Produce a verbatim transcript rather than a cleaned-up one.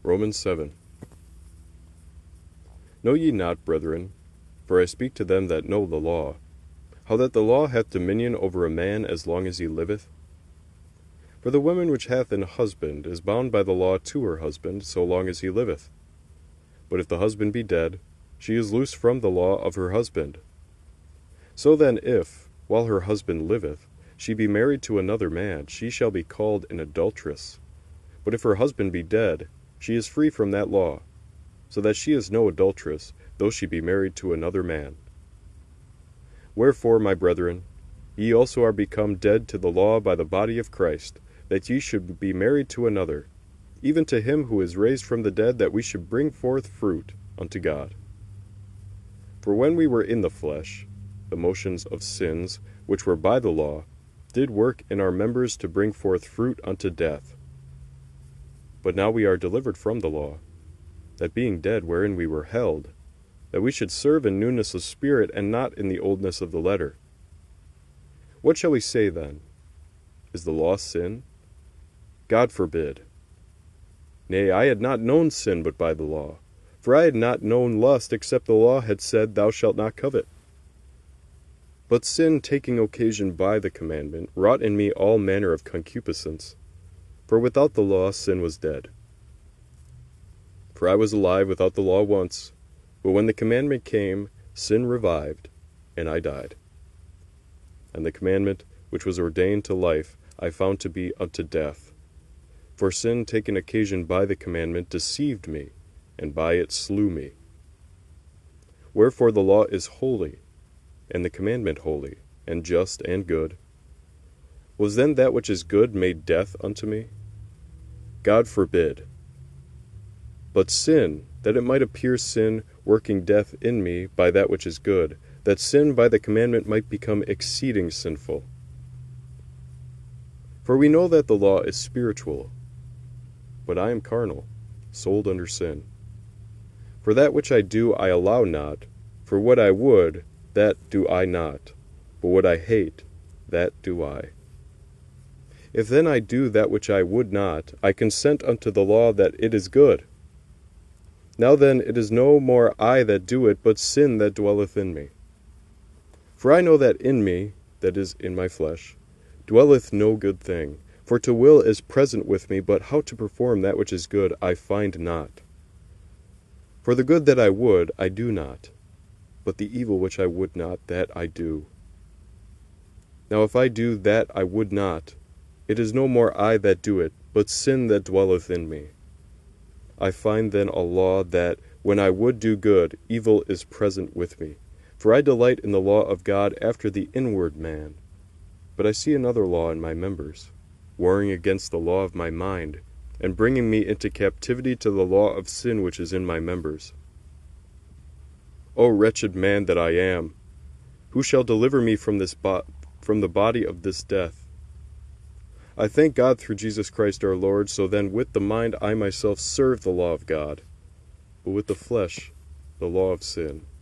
Romans seven. Know ye not, brethren, for I speak to them that know the law, how that the law hath dominion over a man as long as he liveth? For the woman which hath an husband is bound by the law to her husband so long as he liveth. But if the husband be dead, she is loosed from the law of her husband. So then if, while her husband liveth, she be married to another man, she shall be called an adulteress. But if her husband be dead, she is free from that law, so that she is no adulteress, though she be married to another man. Wherefore, my brethren, ye also are become dead to the law by the body of Christ, that ye should be married to another, even to him who is raised from the dead, that we should bring forth fruit unto God. For when we were in the flesh, the motions of sins, which were by the law, did work in our members to bring forth fruit unto death. But now we are delivered from the law, that being dead wherein we were held, that we should serve in newness of spirit, and not in the oldness of the letter. What shall we say then? Is the law sin? God forbid. Nay, I had not known sin but by the law, for I had not known lust except the law had said, Thou shalt not covet. But sin, taking occasion by the commandment, wrought in me all manner of concupiscence. For without the law sin was dead. For I was alive without the law once, but when the commandment came, sin revived, and I died. And the commandment, which was ordained to life, I found to be unto death. For sin, taken occasion by the commandment, deceived me, and by it slew me. Wherefore the law is holy, and the commandment holy, and just, and good. Was then that which is good made death unto me? God forbid. But sin, that it might appear sin, working death in me by that which is good, that sin by the commandment might become exceeding sinful. For we know that the law is spiritual, but I am carnal, sold under sin. For that which I do I allow not, for what I would, that do I not, but what I hate, that do I. If then I do that which I would not, I consent unto the law that it is good. Now then it is no more I that do it, but sin that dwelleth in me. For I know that in me, that is, in my flesh, dwelleth no good thing. For to will is present with me, but how to perform that which is good I find not. For the good that I would, I do not, but the evil which I would not, that I do. Now if I do that I would not, it is no more I that do it, but sin that dwelleth in me. I find then a law that, when I would do good, evil is present with me. For I delight in the law of God after the inward man. But I see another law in my members, warring against the law of my mind, and bringing me into captivity to the law of sin which is in my members. O wretched man that I am! Who shall deliver me from this bo- from the body of this death? I thank God through Jesus Christ our Lord. So then with the mind I myself serve the law of God, but with the flesh the law of sin.